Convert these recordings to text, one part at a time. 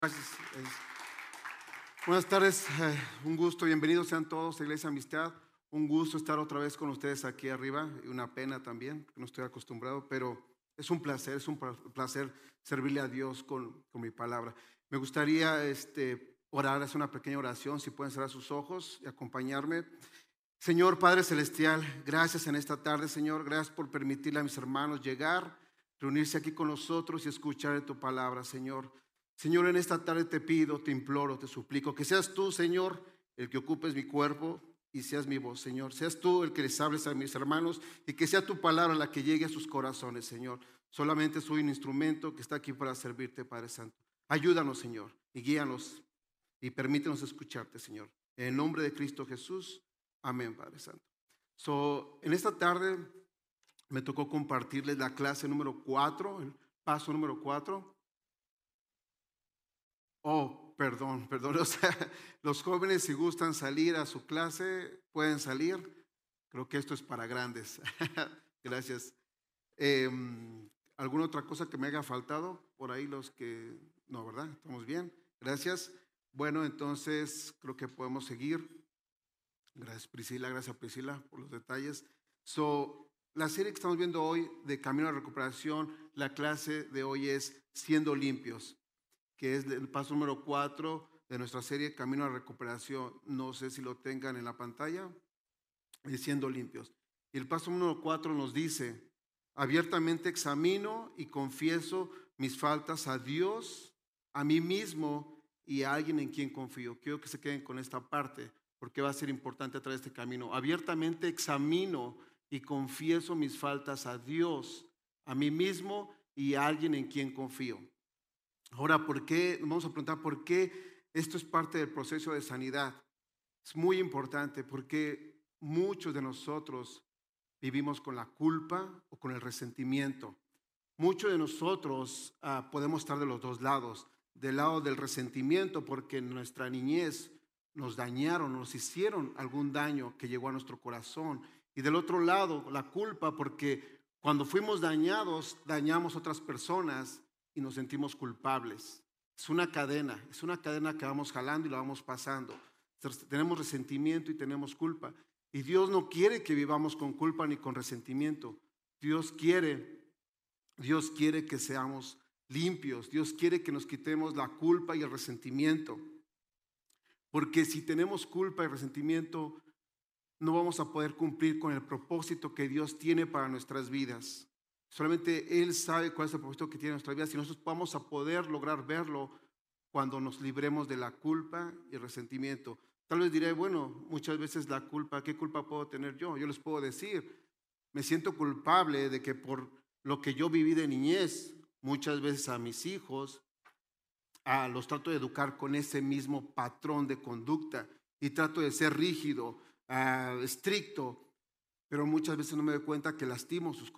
Gracias. Buenas tardes, un gusto, bienvenidos sean todos a Iglesia Amistad. Un gusto estar otra vez con ustedes aquí arriba y una pena también, que no estoy acostumbrado, pero es un placer servirle a Dios con mi palabra. Me gustaría orar, hacer una pequeña oración, si pueden cerrar sus ojos y acompañarme. Señor Padre Celestial, gracias en esta tarde, Señor, gracias por permitirle a mis hermanos llegar, reunirse aquí con nosotros y escuchar de tu palabra, Señor. Señor, en esta tarde te pido, te imploro, te suplico, que seas tú, Señor, el que ocupes mi cuerpo y seas mi voz, Señor. Seas tú el que les hables a mis hermanos y que sea tu palabra la que llegue a sus corazones, Señor. Solamente soy un instrumento que está aquí para servirte, Padre Santo. Ayúdanos, Señor, y guíanos y permítenos escucharte, Señor. En el nombre de Cristo Jesús, amén, Padre Santo. En esta tarde me tocó compartirles la clase número 4, el paso número 4. Oh, perdón. O sea, los jóvenes si gustan salir a su clase, pueden salir. Creo que esto es para grandes. Gracias. ¿Alguna otra cosa que me haya faltado? Por ahí los que... No, ¿verdad? ¿Estamos bien? Gracias. Bueno, entonces creo que podemos seguir. Gracias Priscila por los detalles. La serie que estamos viendo hoy de Camino a la Recuperación, la clase de hoy es Siendo Limpios, que es el paso número 4 de nuestra serie Camino a la Recuperación. No sé si lo tengan en la pantalla, Siendo Limpios. Y el paso número 4 nos dice: abiertamente examino y confieso mis faltas a Dios, a mí mismo y a alguien en quien confío. Quiero que se queden con esta parte porque va a ser importante a través de este camino. Abiertamente examino y confieso mis faltas a Dios, a mí mismo y a alguien en quien confío. Ahora, ¿por qué? Nos vamos a preguntar por qué esto es parte del proceso de sanidad. Es muy importante porque muchos de nosotros vivimos con la culpa o con el resentimiento. Muchos de nosotros podemos estar de los dos lados. Del lado del resentimiento porque en nuestra niñez nos dañaron, nos hicieron algún daño que llegó a nuestro corazón. Y del otro lado, la culpa porque cuando fuimos dañados, dañamos a otras personas y nos sentimos culpables. Es una cadena que vamos jalando y la vamos pasando. Entonces, tenemos resentimiento y tenemos culpa. Y Dios no quiere que vivamos con culpa ni con resentimiento. Dios quiere que seamos limpios. Dios quiere que nos quitemos la culpa y el resentimiento. Porque si tenemos culpa y resentimiento, no vamos a poder cumplir con el propósito que Dios tiene para nuestras vidas. Solamente Él sabe cuál es el propósito que tiene en nuestras vidas y nosotros vamos a poder lograr verlo cuando nos libremos de la culpa y el resentimiento. Tal vez diré, bueno, muchas veces la culpa, ¿qué culpa puedo tener yo? Yo les puedo decir, me siento culpable de que por lo que yo viví de niñez, muchas veces a mis hijos, los trato de educar con ese mismo patrón de conducta y trato de ser rígido, estricto, pero muchas veces no me doy cuenta que lastimo sus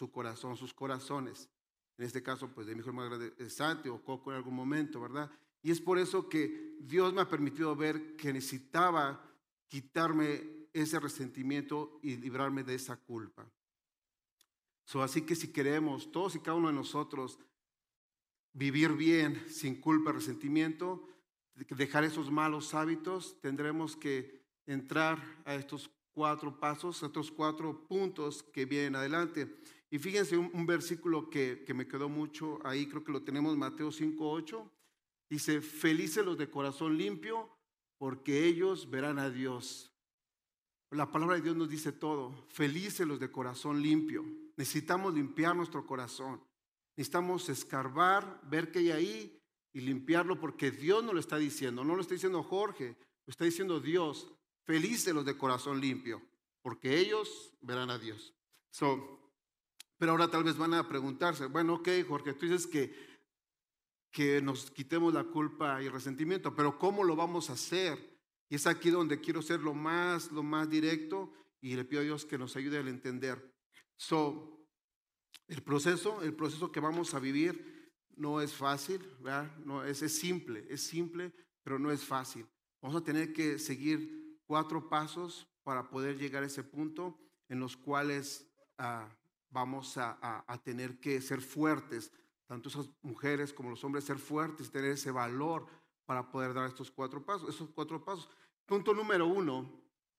corazones. En este caso, pues de mi hijo más grande, Santi o Coco en algún momento, ¿verdad? Y es por eso que Dios me ha permitido ver que necesitaba quitarme ese resentimiento y librarme de esa culpa. Así que si queremos, todos y cada uno de nosotros, vivir bien, sin culpa, resentimiento, dejar esos malos hábitos, tendremos que entrar a estos 4 pasos, a estos 4 puntos que vienen adelante. Y fíjense un versículo que me quedó mucho ahí, creo que lo tenemos, Mateo 5:8. Dice, felices los de corazón limpio, porque ellos verán a Dios. La palabra de Dios nos dice todo. Felices los de corazón limpio. Necesitamos limpiar nuestro corazón. Necesitamos escarbar, ver qué hay ahí y limpiarlo porque Dios nos lo está diciendo. No lo está diciendo Jorge, lo está diciendo Dios. Felices los de corazón limpio, porque ellos verán a Dios. Pero ahora tal vez van a preguntarse, bueno, ok, Jorge, tú dices que nos quitemos la culpa y el resentimiento, pero ¿cómo lo vamos a hacer? Y es aquí donde quiero ser lo más directo y le pido a Dios que nos ayude a entender. El proceso que vamos a vivir no es fácil, ¿verdad? No, es simple, pero no es fácil. Vamos a tener que seguir 4 pasos para poder llegar a ese punto en los cuales vamos a tener que ser fuertes, tanto esas mujeres como los hombres, ser fuertes y tener ese valor para poder dar estos 4 pasos, esos 4 pasos. Punto número 1,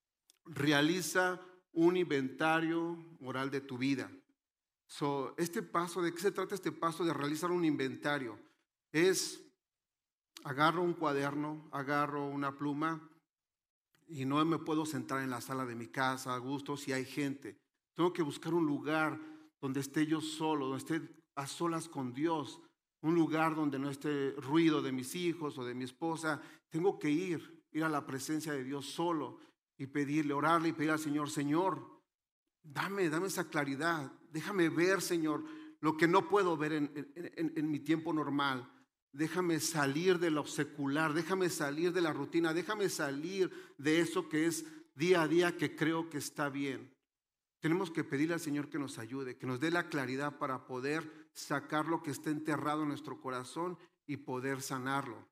realiza un inventario moral de tu vida. Este paso, ¿de qué se trata este paso de realizar un inventario? Es, agarro un cuaderno, agarro una pluma y no me puedo sentar en la sala de mi casa a gusto si hay gente. Tengo que buscar un lugar donde esté yo solo, donde esté a solas con Dios, un lugar donde no esté ruido de mis hijos o de mi esposa. Tengo que ir a la presencia de Dios solo y pedirle, orarle y pedir al Señor, Señor, dame esa claridad, déjame ver, Señor, lo que no puedo ver en mi tiempo normal. Déjame salir de lo secular, déjame salir de la rutina, déjame salir de eso que es día a día que creo que está bien. Tenemos que pedirle al Señor que nos ayude, que nos dé la claridad para poder sacar lo que está enterrado en nuestro corazón y poder sanarlo.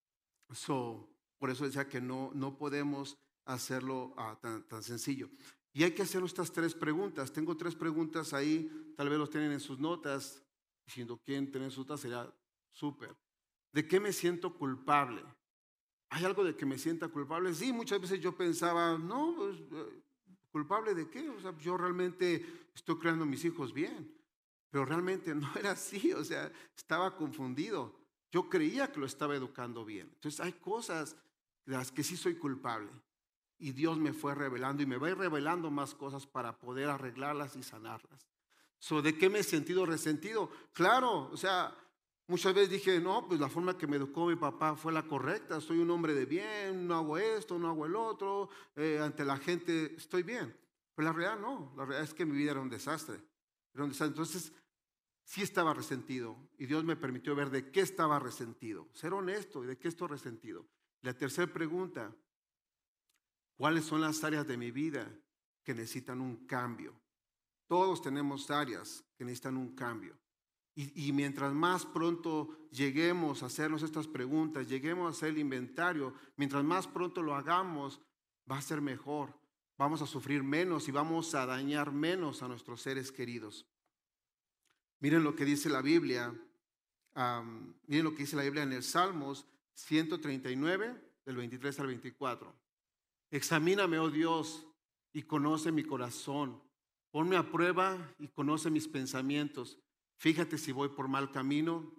Por eso decía que no podemos hacerlo tan sencillo. Y hay que hacer estas 3 preguntas. Tengo 3 preguntas ahí, tal vez los tienen en sus notas. Si no quieren tener sus notas, sería súper. ¿De qué me siento culpable? ¿Hay algo de que me sienta culpable? Sí, muchas veces yo pensaba, no, pues, ¿culpable de qué? O sea, yo realmente estoy creando a mis hijos bien, pero realmente no era así, o sea, estaba confundido. Yo creía que lo estaba educando bien. Entonces hay cosas de las que sí soy culpable y Dios me fue revelando y me va a ir revelando más cosas para poder arreglarlas y sanarlas. ¿De qué me he sentido resentido? Claro, o sea, muchas veces dije, no, pues la forma que me educó mi papá fue la correcta, soy un hombre de bien, no hago esto, no hago el otro, ante la gente estoy bien. Pero la realidad no, la realidad es que mi vida era un desastre. Entonces, sí estaba resentido y Dios me permitió ver de qué estaba resentido, ser honesto y de qué estoy resentido. La tercera pregunta, ¿cuáles son las áreas de mi vida que necesitan un cambio? Todos tenemos áreas que necesitan un cambio. Y mientras más pronto lleguemos a hacernos estas preguntas, lleguemos a hacer el inventario, mientras más pronto lo hagamos, va a ser mejor. Vamos a sufrir menos y vamos a dañar menos a nuestros seres queridos. Miren lo que dice la Biblia. Miren lo que dice la Biblia en el Salmos 139, del 23 al 24. Examíname, oh Dios, y conoce mi corazón. Ponme a prueba y conoce mis pensamientos. Fíjate si voy por mal camino.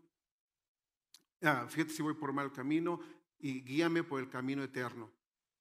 Fíjate si voy por mal camino y guíame por el camino eterno.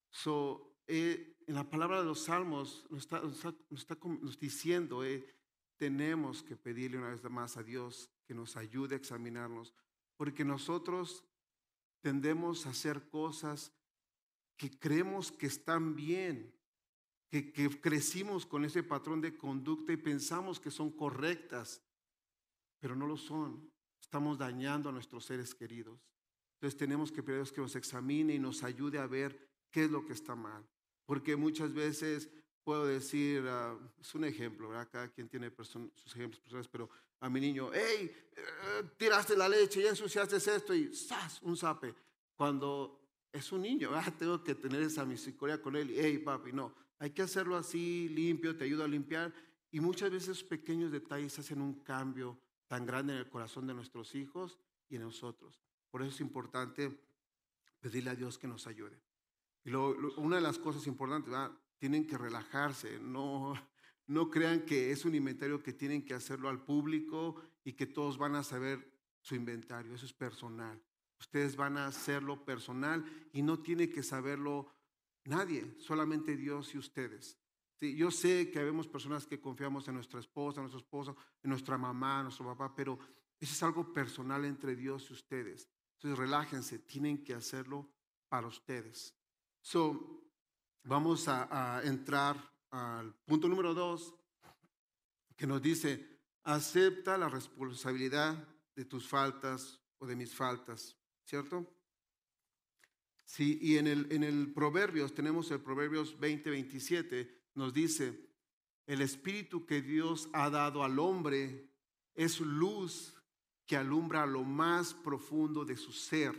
En la palabra de los Salmos nos está diciendo, tenemos que pedirle una vez más a Dios que nos ayude a examinarnos, porque nosotros tendemos a hacer cosas que creemos que están bien, que crecimos con ese patrón de conducta y pensamos que son correctas, pero no lo son. Estamos dañando a nuestros seres queridos. Entonces tenemos que pedir a Dios que nos examine y nos ayude a ver qué es lo que está mal. Porque muchas veces puedo decir, es un ejemplo, ¿verdad? Cada quien tiene sus ejemplos personales, pero a mi niño, hey, tiraste la leche, ya ensuciaste esto y ¡zas! Un zape. Cuando es un niño, tengo que tener esa misericordia con él. Hey, papi, no, hay que hacerlo así, limpio, te ayudo a limpiar. Y muchas veces esos pequeños detalles hacen un cambio tan grande en el corazón de nuestros hijos y en nosotros. Por eso es importante pedirle a Dios que nos ayude. Y una de las cosas importantes, ¿verdad? Tienen que relajarse, no crean que es un inventario que tienen que hacerlo al público y que todos van a saber su inventario, eso es personal. Ustedes van a hacerlo personal y no tiene que saberlo nadie, solamente Dios y ustedes. Sí, yo sé que habemos personas que confiamos en nuestra esposa, nuestro esposo, en nuestra mamá, nuestro papá, pero eso es algo personal entre Dios y ustedes. Entonces relájense, tienen que hacerlo para ustedes. Vamos a entrar al punto número 2, que nos dice, acepta la responsabilidad de tus faltas o de mis faltas, ¿cierto? Sí, y en el Proverbios, tenemos el Proverbios 20:27, nos dice, el espíritu que Dios ha dado al hombre es luz que alumbra lo más profundo de su ser.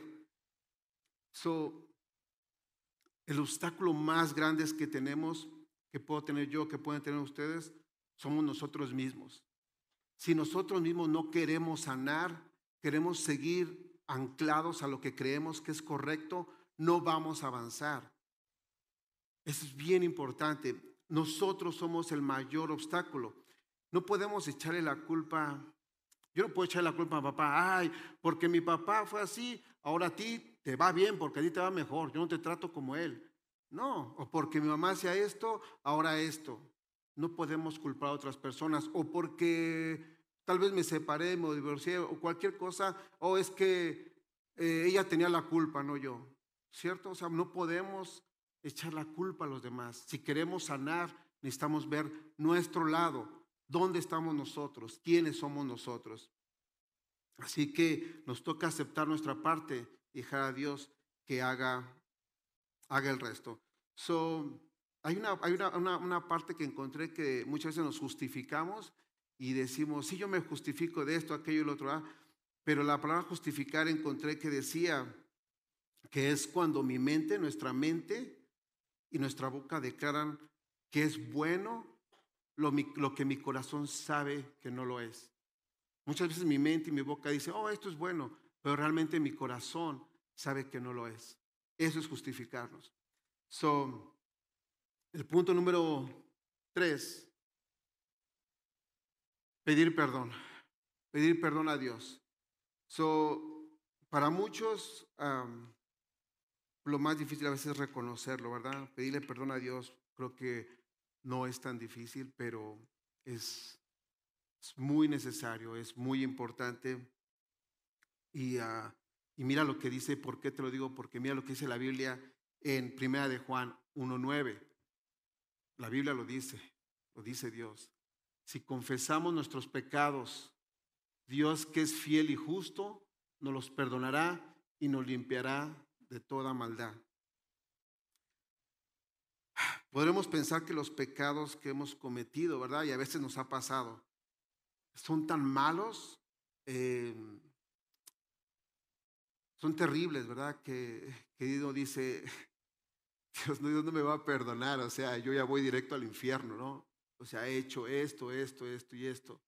El obstáculo más grande que tenemos, que puedo tener yo, que pueden tener ustedes, somos nosotros mismos. Si nosotros mismos no queremos sanar, queremos seguir anclados a lo que creemos que es correcto, no vamos a avanzar. Eso es bien importante. Nosotros somos el mayor obstáculo. No podemos echarle la culpa. Yo no puedo echarle la culpa a papá. Ay, porque mi papá fue así, ahora a ti te va bien, porque a ti te va mejor. Yo no te trato como él. No, o porque mi mamá hacía esto, ahora esto. No podemos culpar a otras personas. O porque tal vez me separé, me divorcié, o cualquier cosa. O es que ella tenía la culpa, no yo. ¿Cierto? O sea, no podemos echar la culpa a los demás. Si queremos sanar, necesitamos ver nuestro lado. ¿Dónde estamos nosotros? ¿Quiénes somos nosotros? Así que nos toca aceptar nuestra parte y dejar a Dios que haga el resto. Hay una parte que encontré que muchas veces nos justificamos y decimos, sí, yo me justifico de esto, aquello y lo otro. Pero la palabra justificar encontré que decía que es cuando mi mente, nuestra mente y nuestra boca declaran que es bueno lo que mi corazón sabe que no lo es. Muchas veces mi mente y mi boca dice, oh, esto es bueno, pero realmente mi corazón sabe que no lo es. Eso es justificarnos. El punto número 3, pedir perdón. Pedir perdón a Dios. Para muchos, lo más difícil a veces es reconocerlo, ¿verdad? Pedirle perdón a Dios creo que no es tan difícil, pero es muy necesario, es muy importante. Y mira lo que dice, ¿por qué te lo digo? Porque mira lo que dice la Biblia en 1 de Juan 1:9. La Biblia lo dice Dios. Si confesamos nuestros pecados, Dios, que es fiel y justo, nos los perdonará y nos limpiará de toda maldad. Podremos pensar que los pecados que hemos cometido, ¿verdad? Y a veces nos ha pasado, son tan malos, son terribles, ¿verdad? Que uno dice, Dios no me va a perdonar, o sea, yo ya voy directo al infierno, ¿no? O sea, he hecho esto y esto.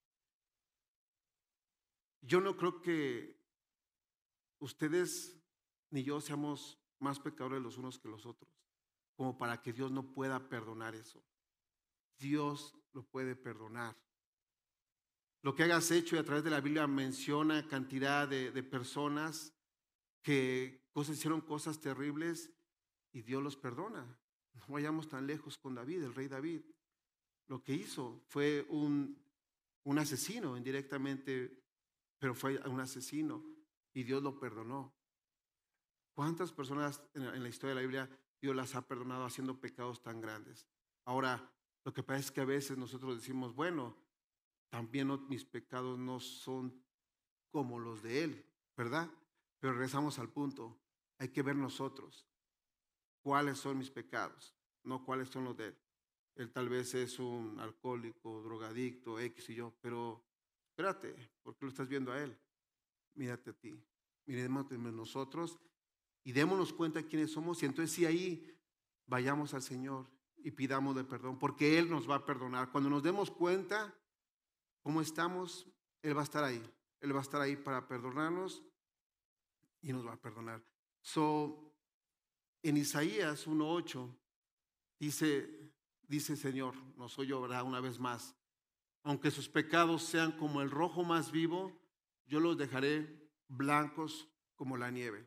Yo no creo que ustedes ni yo seamos más pecadores los unos que los otros, como para que Dios no pueda perdonar eso. Dios lo puede perdonar. Lo que hayas hecho, y a través de la Biblia menciona cantidad de personas que hicieron cosas terribles y Dios los perdona. No vayamos tan lejos con David, el rey David. Lo que hizo fue un asesino indirectamente, pero fue un asesino y Dios lo perdonó. ¿Cuántas personas en la historia de la Biblia Dios las ha perdonado haciendo pecados tan grandes? Ahora, lo que pasa es que a veces nosotros decimos, bueno, también mis pecados no son como los de Él, ¿verdad? Pero regresamos al punto, hay que ver nosotros cuáles son mis pecados, no cuáles son los de Él. Él tal vez es un alcohólico, drogadicto, X y yo, pero espérate, ¿por qué lo estás viendo a Él? Mírate a ti, miremos nosotros y démonos cuenta de quiénes somos y entonces sí ahí vayamos al Señor y pidamos de perdón, porque Él nos va a perdonar. Cuando nos demos cuenta cómo estamos, Él va a estar ahí. Él va a estar ahí para perdonarnos y nos va a perdonar. En Isaías 1:8 dice Señor, no soy yo, ¿verdad? Una vez más, aunque sus pecados sean como el rojo más vivo, yo los dejaré blancos como la nieve.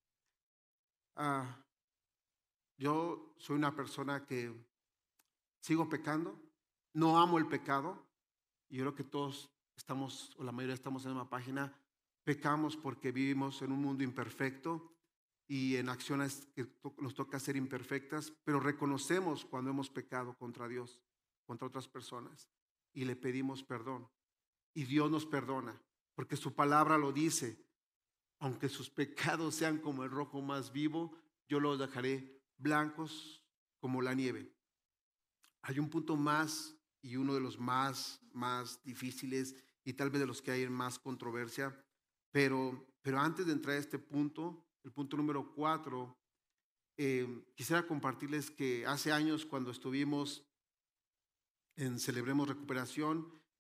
Yo soy una persona que sigo pecando, no amo el pecado, y yo creo que todos estamos, o la mayoría estamos en la misma página, pecamos porque vivimos en un mundo imperfecto y en acciones que nos toca ser imperfectas, pero reconocemos cuando hemos pecado contra Dios, contra otras personas, y le pedimos perdón. Y Dios nos perdona, porque su palabra lo dice, aunque sus pecados sean como el rojo más vivo, yo los dejaré blancos como la nieve. Hay un punto más y uno de los más difíciles y tal vez de los que hay en más controversia, pero antes de entrar a este punto, el punto número 4, quisiera compartirles que hace años cuando estuvimos en Celebremos Recuperación,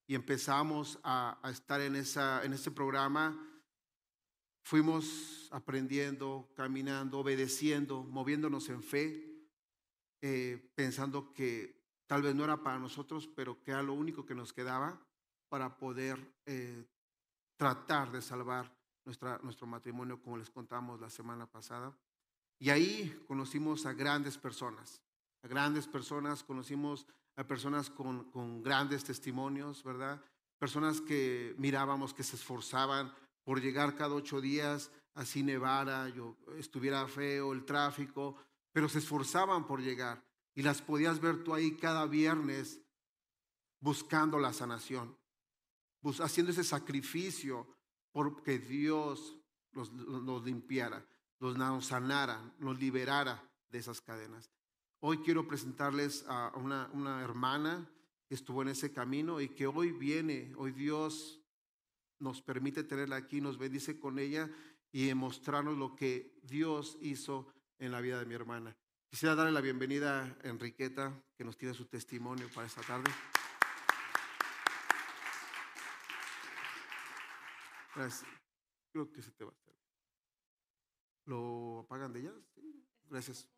y empezamos a estar en ese programa, fuimos aprendiendo, caminando, obedeciendo, moviéndonos en fe, pensando que tal vez no era para nosotros, pero que era lo único que nos quedaba para poder tratar de salvar nuestro matrimonio, como les contamos la semana pasada. Y ahí conocimos a grandes personas, conocimos a personas con grandes testimonios, ¿verdad? Personas que mirábamos que se esforzaban por llegar cada 8 días, así nevara, estuviera feo el tráfico, pero se esforzaban por llegar. Y las podías ver tú ahí cada viernes buscando la sanación, haciendo ese sacrificio porque Dios los limpiara, nos sanara, nos liberara de esas cadenas. Hoy quiero presentarles a una hermana que estuvo en ese camino y que hoy Dios nos permite tenerla aquí, nos bendice con ella y mostrarnos lo que Dios hizo en la vida de mi hermana. Quisiera darle la bienvenida a Enriqueta, que nos tiene su testimonio para esta tarde. Gracias. Creo que se te va a hacer. ¿Lo apagan de ella? Sí. Gracias.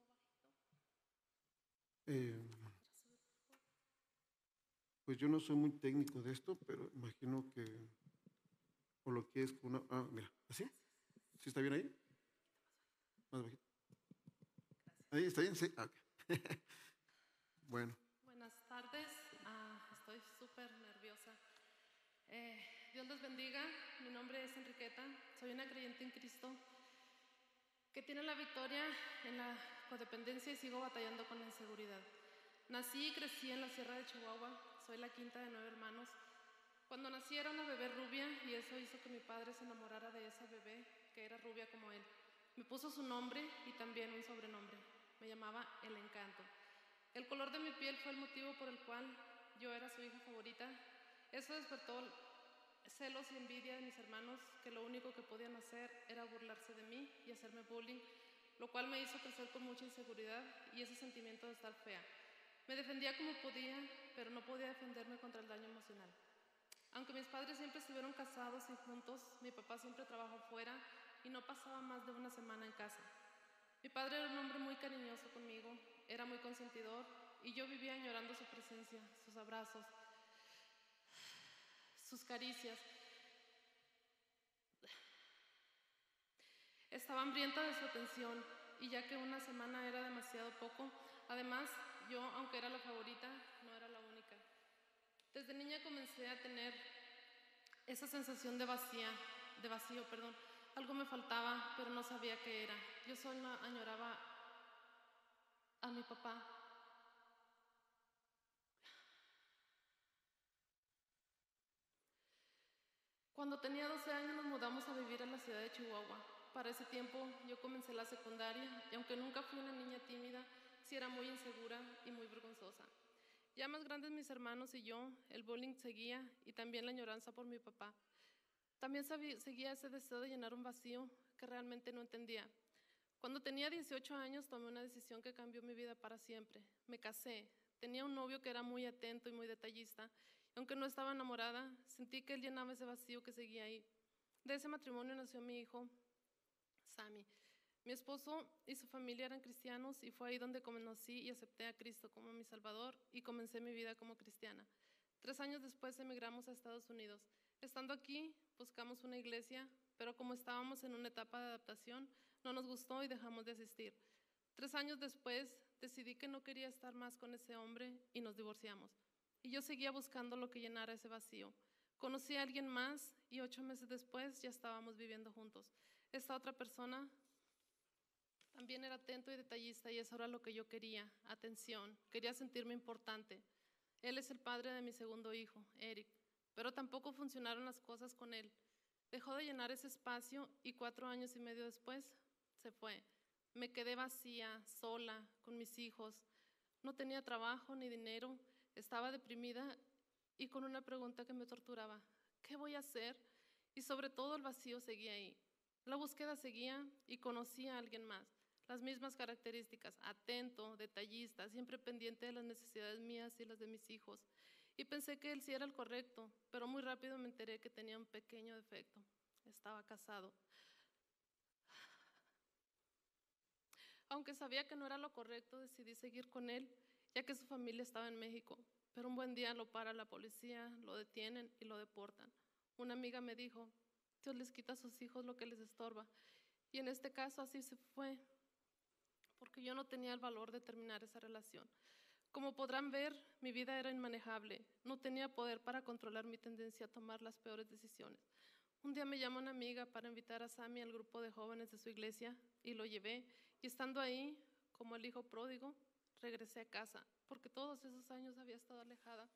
Pues yo no soy muy técnico de esto, pero imagino que por lo que es una... mira, ¿así? ¿Sí está bien ahí? Más bajito. ¿Ahí está bien? Sí. Okay. Bueno. Buenas tardes. Estoy súper nerviosa. Dios los bendiga. Mi nombre es Enriqueta. Soy una creyente en Cristo que tiene la victoria en la codependencia y sigo batallando con la inseguridad. Nací y crecí en la Sierra de Chihuahua. Soy la quinta de 9 hermanos. Cuando nací era una bebé rubia y eso hizo que mi padre se enamorara de esa bebé que era rubia como él. Me puso su nombre y también un sobrenombre. Me llamaba El Encanto. El color de mi piel fue el motivo por el cual yo era su hija favorita. Eso despertó celos y envidia de mis hermanos, que lo único que podían hacer era burlarse de mí y hacerme bullying, lo cual me hizo crecer con mucha inseguridad y ese sentimiento de estar fea. Me defendía como podía, pero no podía defenderme contra el daño emocional. Aunque mis padres siempre estuvieron casados y juntos, mi papá siempre trabajó fuera y no pasaba más de una semana en casa. Mi padre era un hombre muy cariñoso conmigo, era muy consentidor y yo vivía añorando su presencia, sus abrazos, sus caricias. Estaba hambrienta de su atención y ya que una semana era demasiado poco, además yo, aunque era la favorita, no era la única. Desde niña comencé a tener esa sensación de vacío. Algo me faltaba, pero no sabía qué era. Yo solo añoraba a mi papá. Cuando tenía 12 años nos mudamos a vivir a la ciudad de Chihuahua. Para ese tiempo yo comencé la secundaria y aunque nunca fui una niña tímida, sí era muy insegura y muy vergonzosa. Ya más grandes mis hermanos y yo, el bullying seguía y también la añoranza por mi papá. También seguía ese deseo de llenar un vacío que realmente no entendía. Cuando tenía 18 años tomé una decisión que cambió mi vida para siempre. Me casé, tenía un novio que era muy atento y muy detallista. Y aunque no estaba enamorada, sentí que él llenaba ese vacío que seguía ahí. De ese matrimonio nació mi hijo, Sammy. Mi esposo y su familia eran cristianos y fue ahí donde conocí y acepté a Cristo como mi Salvador y comencé mi vida como cristiana. 3 años después emigramos a Estados Unidos. Estando aquí, buscamos una iglesia, pero como estábamos en una etapa de adaptación, no nos gustó y dejamos de asistir. 3 años después, decidí que no quería estar más con ese hombre y nos divorciamos. Y yo seguía buscando lo que llenara ese vacío. Conocí a alguien más y 8 meses después ya estábamos viviendo juntos. Esta otra persona también era atento y detallista y eso era lo que yo quería, atención, quería sentirme importante. Él es el padre de mi segundo hijo, Eric, pero tampoco funcionaron las cosas con él. Dejó de llenar ese espacio y 4 años y medio después se fue. Me quedé vacía, sola, con mis hijos. No tenía trabajo ni dinero, estaba deprimida y con una pregunta que me torturaba: ¿qué voy a hacer? Y sobre todo el vacío seguía ahí. La búsqueda seguía y conocí a alguien más. Las mismas características, atento, detallista, siempre pendiente de las necesidades mías y las de mis hijos. y pensé que él sí era el correcto, pero muy rápido me enteré que tenía un pequeño defecto. Estaba casado. Aunque sabía que no era lo correcto, decidí seguir con él, ya que su familia estaba en México. Pero un buen día lo para la policía, lo detienen y lo deportan. Una amiga me dijo, Dios les quita a sus hijos lo que les estorba. Y en este caso así se fue, porque yo no tenía el valor de terminar esa relación. Como podrán ver, mi vida era inmanejable. No tenía poder para controlar mi tendencia a tomar las peores decisiones. Un día me llamó una amiga para invitar a Sammy al grupo de jóvenes de su iglesia y lo llevé. Y estando ahí, como el hijo pródigo, regresé a casa, porque todos esos años había estado alejada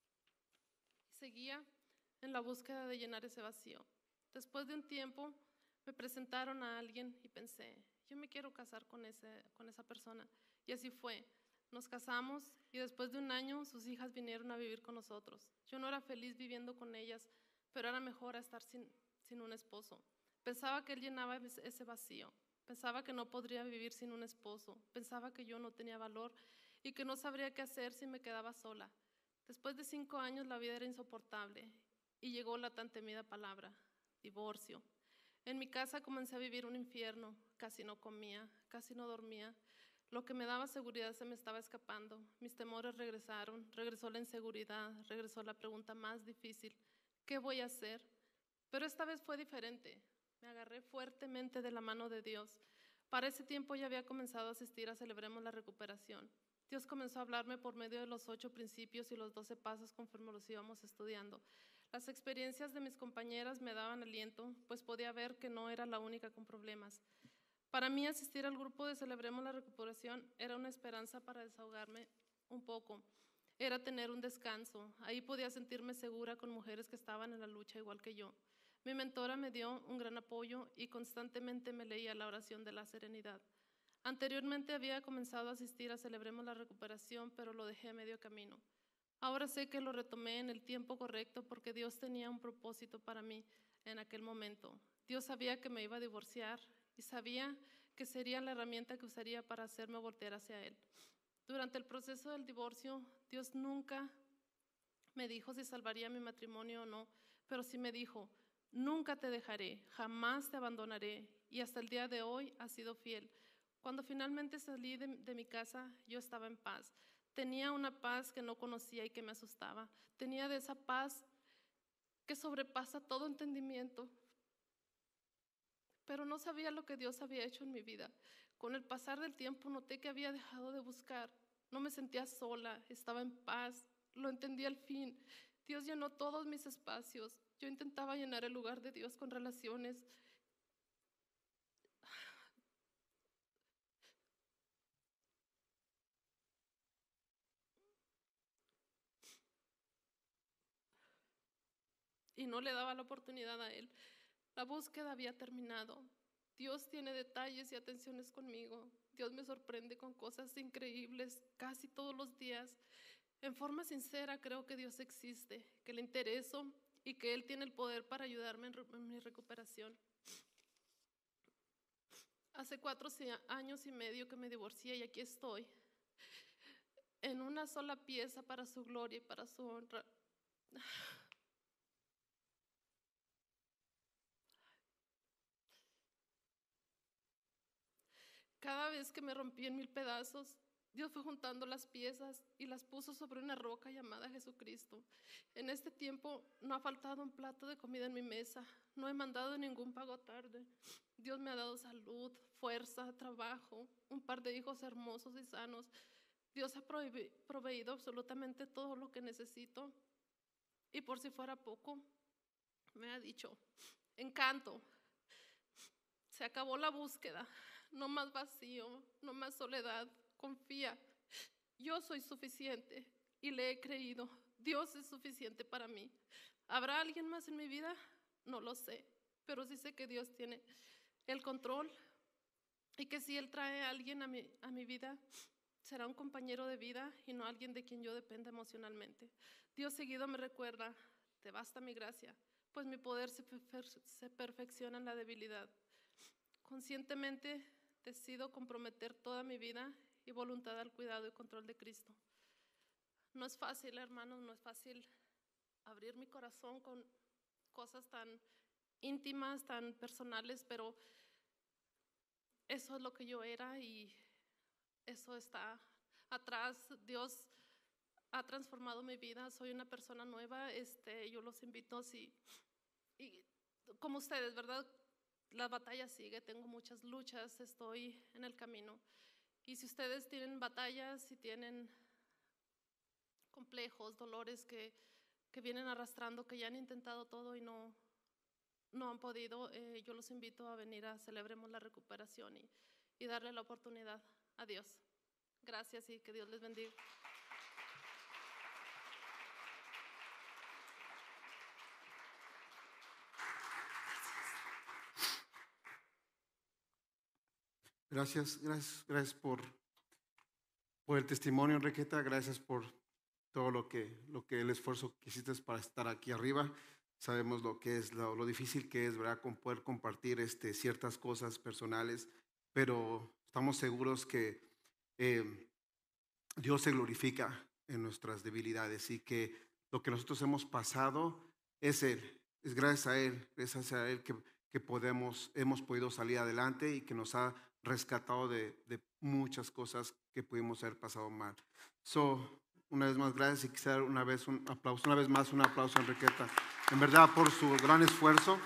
y seguía en la búsqueda de llenar ese vacío. Después de un tiempo, me presentaron a alguien y pensé, yo me quiero casar con esa persona. Y así fue. Nos casamos y después de un año sus hijas vinieron a vivir con nosotros. Yo no era feliz viviendo con ellas, pero era mejor a estar sin un esposo. Pensaba que él llenaba ese vacío. Pensaba que no podría vivir sin un esposo. Pensaba que yo no tenía valor y que no sabría qué hacer si me quedaba sola. Después de 5 años la vida era insoportable y llegó la tan temida palabra, divorcio. En mi casa comencé a vivir un infierno. Casi no comía, casi no dormía. Lo que me daba seguridad se me estaba escapando. Mis temores regresaron, regresó la inseguridad, regresó la pregunta más difícil, ¿qué voy a hacer? Pero esta vez fue diferente. Me agarré fuertemente de la mano de Dios. Para ese tiempo ya había comenzado a asistir a Celebremos la Recuperación. Dios comenzó a hablarme por medio de los 8 principios y los 12 pasos conforme los íbamos estudiando. Las experiencias de mis compañeras me daban aliento, pues podía ver que no era la única con problemas. Para mí asistir al grupo de Celebremos la Recuperación era una esperanza para desahogarme un poco. Era tener un descanso. Ahí podía sentirme segura con mujeres que estaban en la lucha igual que yo. Mi mentora me dio un gran apoyo y constantemente me leía la oración de la serenidad. Anteriormente había comenzado a asistir a Celebremos la Recuperación, pero lo dejé a medio camino. Ahora sé que lo retomé en el tiempo correcto porque Dios tenía un propósito para mí en aquel momento. Dios sabía que me iba a divorciar y sabía que sería la herramienta que usaría para hacerme voltear hacia Él. Durante el proceso del divorcio, Dios nunca me dijo si salvaría mi matrimonio o no, pero sí me dijo, nunca te dejaré, jamás te abandonaré, y hasta el día de hoy has sido fiel. Cuando finalmente salí de mi casa, yo estaba en paz. Tenía una paz que no conocía y que me asustaba. Tenía de esa paz que sobrepasa todo entendimiento. Pero no sabía lo que Dios había hecho en mi vida. Con el pasar del tiempo noté que había dejado de buscar. No me sentía sola, estaba en paz. Lo entendí al fin. Dios llenó todos mis espacios. Yo intentaba llenar el lugar de Dios con relaciones. Y no le daba la oportunidad a Él. La búsqueda había terminado. Dios tiene detalles y atenciones conmigo. Dios me sorprende con cosas increíbles casi todos los días. En forma sincera creo que Dios existe, que le intereso y que Él tiene el poder para ayudarme en mi recuperación. Hace 4 años y medio que me divorcié y aquí estoy, en una sola pieza para su gloria y para su honra. Cada vez que me rompí en 1000 pedazos, Dios fue juntando las piezas y las puso sobre una roca llamada Jesucristo. En este tiempo no ha faltado un plato de comida en mi mesa, no he mandado ningún pago tarde. Dios me ha dado salud, fuerza, trabajo, un par de hijos hermosos y sanos. Dios ha proveído absolutamente todo lo que necesito. Y por si fuera poco, me ha dicho, Encanto, se acabó la búsqueda. No más vacío, no más soledad, confía. Yo soy suficiente y le he creído. Dios es suficiente para mí. ¿Habrá alguien más en mi vida? No lo sé, pero sí sé que Dios tiene el control y que si Él trae a alguien a mi vida, será un compañero de vida y no alguien de quien yo dependa emocionalmente. Dios seguido me recuerda, te basta mi gracia, pues mi poder se perfecciona en la debilidad. Conscientemente decido comprometer toda mi vida y voluntad al cuidado y control de Cristo. No es fácil, hermanos, no es fácil abrir mi corazón con cosas tan íntimas, tan personales, pero eso es lo que yo era y eso está atrás. Dios ha transformado mi vida, soy una persona nueva. Yo los invito, y como ustedes, ¿verdad? La batalla sigue, tengo muchas luchas, estoy en el camino. Y si ustedes tienen batallas, si tienen complejos, dolores que vienen arrastrando, que ya han intentado todo y no han podido, yo los invito a venir a Celebremos la Recuperación y darle la oportunidad a Dios. Gracias y que Dios les bendiga. Gracias por el testimonio, Enriqueta. Gracias por todo lo que el esfuerzo que hiciste para estar aquí arriba. Sabemos lo que es, lo difícil que es, ¿verdad? Con poder compartir ciertas cosas personales, pero estamos seguros que Dios se glorifica en nuestras debilidades y que lo que nosotros hemos pasado es Él, es gracias a Él que hemos podido salir adelante y que nos ha rescatado de muchas cosas que pudimos haber pasado mal. Una vez más, gracias y quisiera una vez más un aplauso a Enriqueta, en verdad por su gran esfuerzo.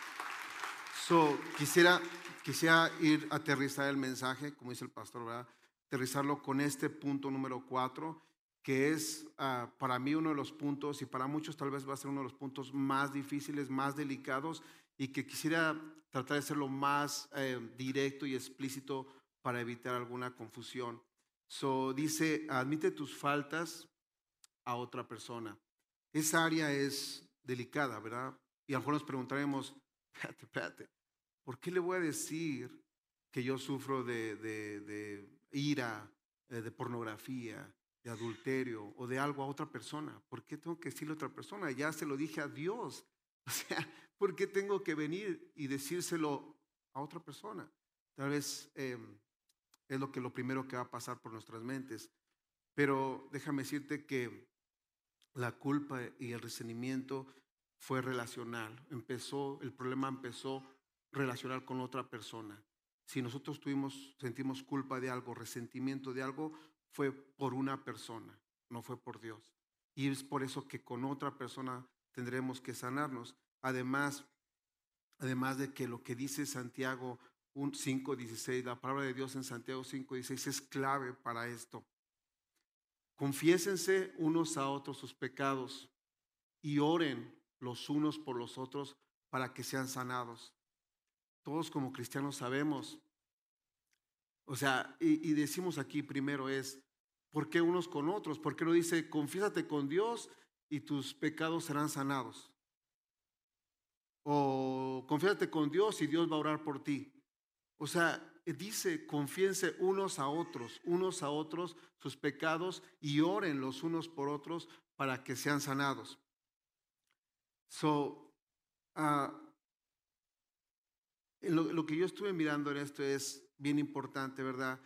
Quisiera ir a aterrizar el mensaje, como dice el pastor, ¿verdad? Aterrizarlo con este punto número 4, que es para mí uno de los puntos, y para muchos tal vez va a ser uno de los puntos más difíciles, más delicados, y que quisiera tratar de ser lo más directo y explícito para evitar alguna confusión. Dice, admite tus faltas a otra persona. Esa área es delicada, ¿verdad? Y a lo mejor nos preguntaremos, espérate, ¿por qué le voy a decir que yo sufro de ira, de pornografía, de adulterio o de algo a otra persona? ¿Por qué tengo que decirle a otra persona? Ya se lo dije a Dios. O sea, ¿por qué tengo que venir y decírselo a otra persona? Tal vez es lo primero que va a pasar por nuestras mentes. Pero déjame decirte que la culpa y el resentimiento fue relacional. El problema empezó relacional con otra persona. Si nosotros sentimos culpa de algo, resentimiento de algo, fue por una persona, no fue por Dios. Y es por eso que con otra persona tendremos que sanarnos. Además de que lo que dice Santiago 5:16, la palabra de Dios en Santiago 5:16 es clave para esto. Confiésense unos a otros sus pecados y oren los unos por los otros para que sean sanados. Todos como cristianos sabemos, o sea, y decimos aquí primero es, ¿por qué unos con otros? ¿Por qué no dice, confiésate con Dios y tus pecados serán sanados? O confiésate con Dios y Dios va a orar por ti. O sea, dice, confíense unos a otros sus pecados y oren los unos por otros para que sean sanados. Lo que yo estuve mirando en esto es bien importante, ¿verdad?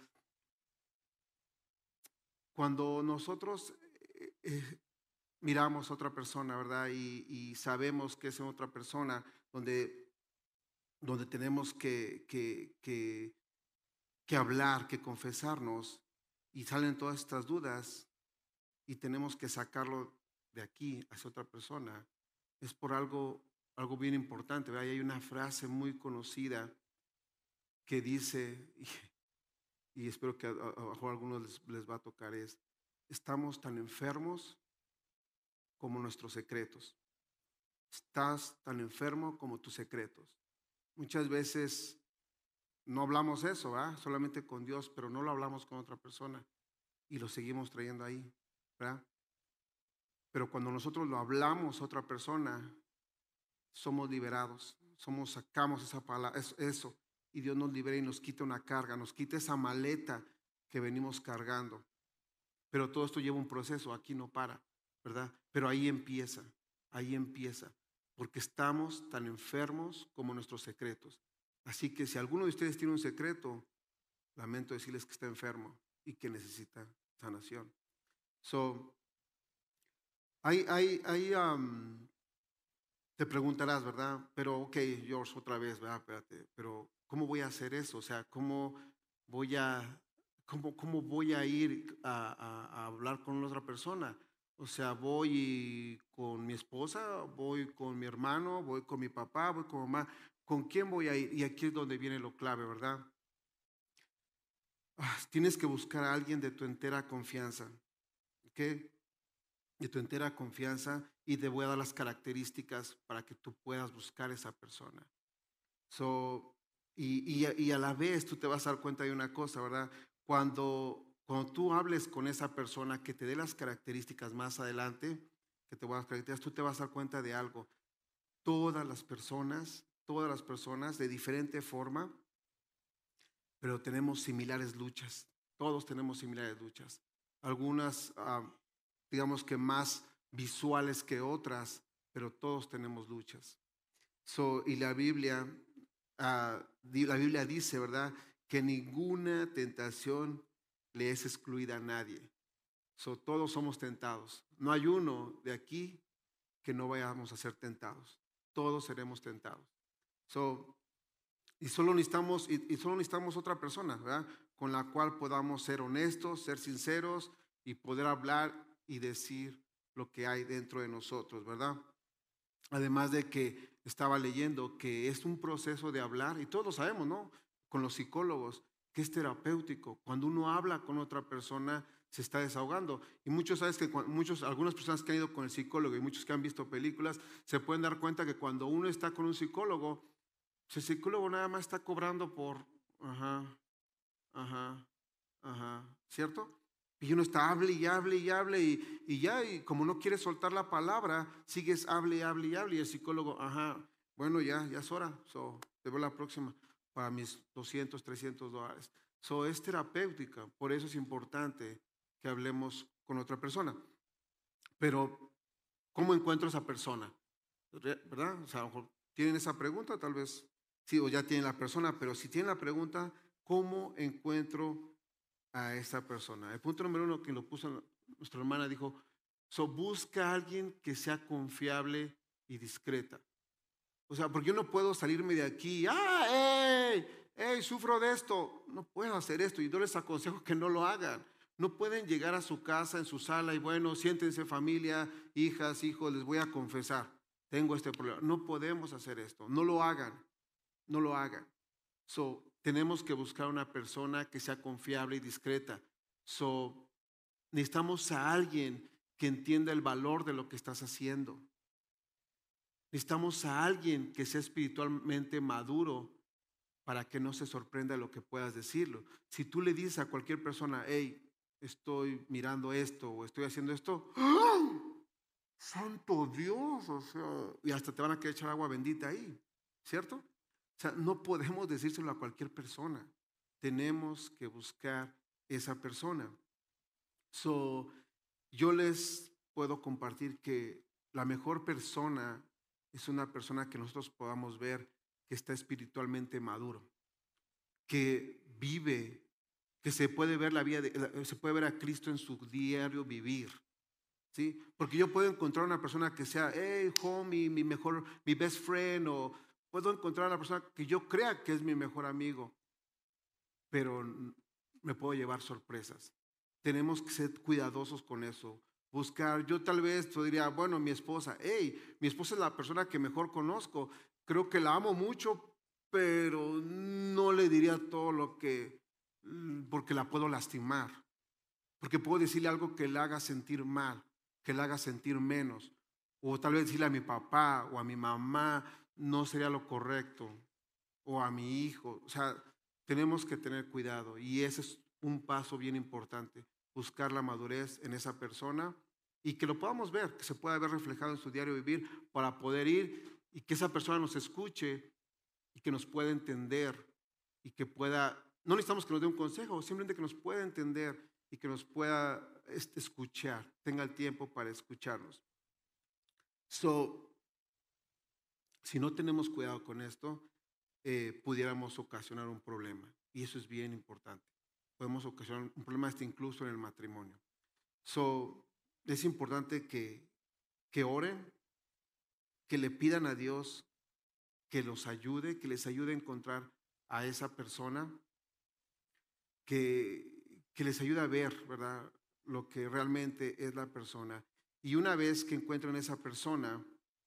Cuando nosotros miramos a otra persona, ¿verdad? Y sabemos que es otra persona donde tenemos que hablar, que confesarnos, y salen todas estas dudas y tenemos que sacarlo de aquí hacia otra persona. Es por algo bien importante, ¿verdad? Y hay una frase muy conocida que dice, y espero que a algunos les va a tocar, es, estamos tan enfermos como nuestros secretos. Estás tan enfermo como tus secretos. Muchas veces no hablamos eso, ¿verdad? Solamente con Dios, pero no lo hablamos con otra persona y lo seguimos trayendo ahí, ¿verdad? Pero cuando nosotros lo hablamos a otra persona, somos liberados, sacamos esa palabra, eso, y Dios nos libera y nos quita una carga, nos quita esa maleta que venimos cargando. Pero todo esto lleva un proceso, aquí no para, ¿verdad? Pero ahí empieza, porque estamos tan enfermos como nuestros secretos. Así que si alguno de ustedes tiene un secreto, lamento decirles que está enfermo y que necesita sanación. Te preguntarás, ¿verdad? Pero, ok, George, otra vez, ¿verdad? Espérate, pero ¿cómo voy a hacer eso? O sea, voy a, cómo voy a ir a hablar con otra persona? O sea, voy con mi esposa, voy con mi hermano, voy con mi papá, voy con mamá. ¿Con quién voy a ir? Y aquí es donde viene lo clave, ¿verdad? Tienes que buscar a alguien de tu entera confianza, ¿ok? De tu entera confianza y te voy a dar las características para que tú puedas buscar esa persona. So, y a la vez tú te vas a dar cuenta de una cosa, ¿verdad? Cuando tú hables con esa persona que te dé las características más adelante, que te voy a dar las características, tú te vas a dar cuenta de algo. Todas las personas de diferente forma, pero tenemos similares luchas. Todos tenemos similares luchas. Algunas, digamos que más visuales que otras, pero todos tenemos luchas. Y la Biblia dice, ¿verdad? Que ninguna tentación le es excluida a nadie. Todos somos tentados. No hay uno de aquí que no vayamos a ser tentados. Todos seremos tentados. Solo necesitamos otra persona, ¿verdad? Con la cual podamos ser honestos, ser sinceros y poder hablar y decir lo que hay dentro de nosotros, ¿verdad? Además de que estaba leyendo que es un proceso de hablar, y todos lo sabemos, ¿no? Con los psicólogos, que es terapéutico. Cuando uno habla con otra persona, se está desahogando. Y sabes que algunas personas que han ido con el psicólogo y muchos que han visto películas, se pueden dar cuenta que cuando uno está con un psicólogo, el psicólogo nada más está cobrando por, ajá, ajá, ajá, ¿cierto? Y uno está hable y hable y hable y como no quiere soltar la palabra, sigues hable y hable y hable y el psicólogo, ajá, bueno, ya es hora, te veo la próxima para mis $200, $300. Es terapéutica, por eso es importante que hablemos con otra persona. Pero, ¿cómo encuentro esa persona? ¿Verdad? O sea, a lo mejor tienen esa pregunta, tal vez sí, o ya tienen la persona, pero si tienen la pregunta, ¿cómo encuentro a esa persona? El punto número 1 que lo puso nuestra hermana dijo, busca a alguien que sea confiable y discreta. O sea, porque yo no puedo salirme de aquí, sufro de esto, no puedo hacer esto y yo les aconsejo que no lo hagan. No pueden llegar a su casa, en su sala y bueno, siéntense familia, hijas, hijos, les voy a confesar, tengo este problema. No podemos hacer esto, no lo hagan, no lo hagan. Tenemos que buscar una persona que sea confiable y discreta. Necesitamos a alguien que entienda el valor de lo que estás haciendo. Necesitamos a alguien que sea espiritualmente maduro para que no se sorprenda lo que puedas decirlo. Si tú le dices a cualquier persona, hey, estoy mirando esto o estoy haciendo esto, ¡ah! Santo Dios, o sea, y hasta te van a querer echar agua bendita ahí, ¿cierto? O sea, no podemos decírselo a cualquier persona. Tenemos que buscar esa persona. Yo les puedo compartir que la mejor persona es una persona que nosotros podamos ver que está espiritualmente maduro, que vive, que se puede ver se puede ver a Cristo en su diario vivir. ¿Sí? Porque yo puedo encontrar una persona que sea, hey, homie, mi best friend, o puedo encontrar a una persona que yo crea que es mi mejor amigo, pero me puedo llevar sorpresas. Tenemos que ser cuidadosos con eso. Buscar, yo tal vez te diría, bueno, mi esposa es la persona que mejor conozco. Creo que la amo mucho, pero no le diría todo porque la puedo lastimar. Porque puedo decirle algo que le haga sentir mal, que le haga sentir menos. O tal vez decirle a mi papá o a mi mamá no sería lo correcto. O a mi hijo. O sea, tenemos que tener cuidado. Y ese es un paso bien importante. Buscar la madurez en esa persona y que lo podamos ver, que se pueda ver reflejado en su diario vivir para poder ir y que esa persona nos escuche y que nos pueda entender y que no necesitamos que nos dé un consejo, simplemente que nos pueda entender y que nos pueda escuchar, tenga el tiempo para escucharnos. Si no tenemos cuidado con esto, pudiéramos ocasionar un problema. Y eso es bien importante. Podemos ocasionar un problema incluso en el matrimonio. Es importante que que oren, que le pidan a Dios que los ayude, que les ayude a encontrar a esa persona, que les ayude a ver, ¿verdad?, lo que realmente es la persona. Y una vez que encuentren esa persona,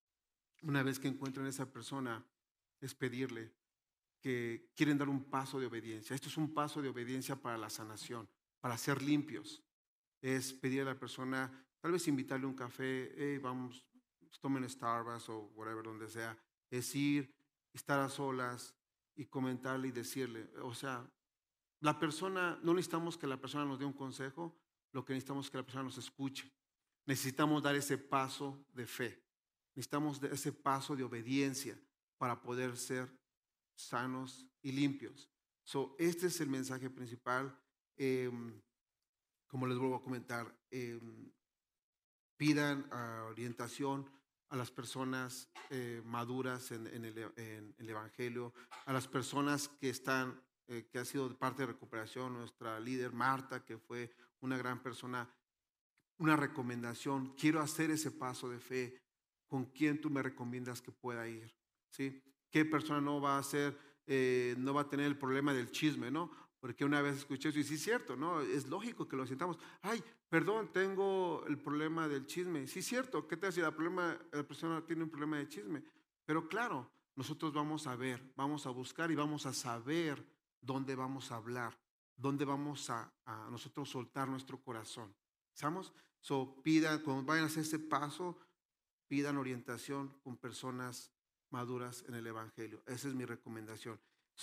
es pedirle que quieren dar un paso de obediencia. Esto es un paso de obediencia para la sanación, para ser limpios. Es pedir a la persona, tal vez invitarle un café, hey, vamos, tomen Starbucks o whatever, donde sea. Es ir, estar a solas y comentarle y decirle, o sea, la persona, no necesitamos que la persona nos dé un consejo, lo que necesitamos es que la persona nos escuche. Necesitamos dar ese paso de fe, necesitamos ese paso de obediencia para poder ser sanos y limpios. Este es el mensaje principal. Como les vuelvo a comentar, pidan orientación a las personas maduras en el Evangelio, a las personas que están, que ha sido parte de recuperación, nuestra líder Marta, que fue una gran persona. Una recomendación, quiero hacer ese paso de fe, ¿con quién tú me recomiendas que pueda ir? ¿Sí? ¿Qué persona no va a hacer, no va a tener el problema del chisme, ¿no? Porque una vez escuché eso y sí es cierto, ¿no? Es lógico que lo sintamos. Ay, perdón, tengo el problema del chisme. Sí es cierto, ¿qué te hace? La persona tiene un problema de chisme. Pero claro, nosotros vamos a ver, vamos a buscar y vamos a saber dónde vamos a hablar, dónde vamos a nosotros soltar nuestro corazón. ¿Estamos? Pidan, cuando vayan a hacer ese paso, pidan orientación con personas maduras en el Evangelio. Esa es mi recomendación.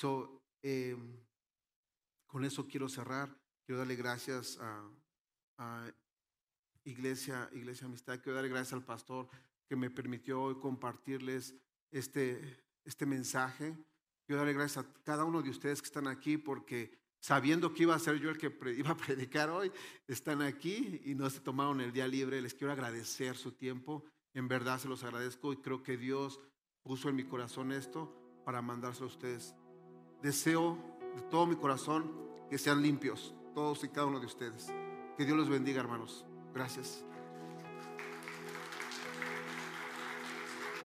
Con eso quiero cerrar. Quiero darle gracias a Iglesia Amistad. Quiero darle gracias al pastor que me permitió hoy compartirles este mensaje. Quiero darle gracias a cada uno de ustedes que están aquí porque sabiendo que iba a ser yo el que iba a predicar hoy, están aquí y no se tomaron el día libre. Les quiero agradecer su tiempo. En verdad se los agradezco y creo que Dios puso en mi corazón esto para mandárselo a ustedes. Deseo de todo mi corazón que sean limpios, todos y cada uno de ustedes. Que Dios los bendiga, hermanos. Gracias.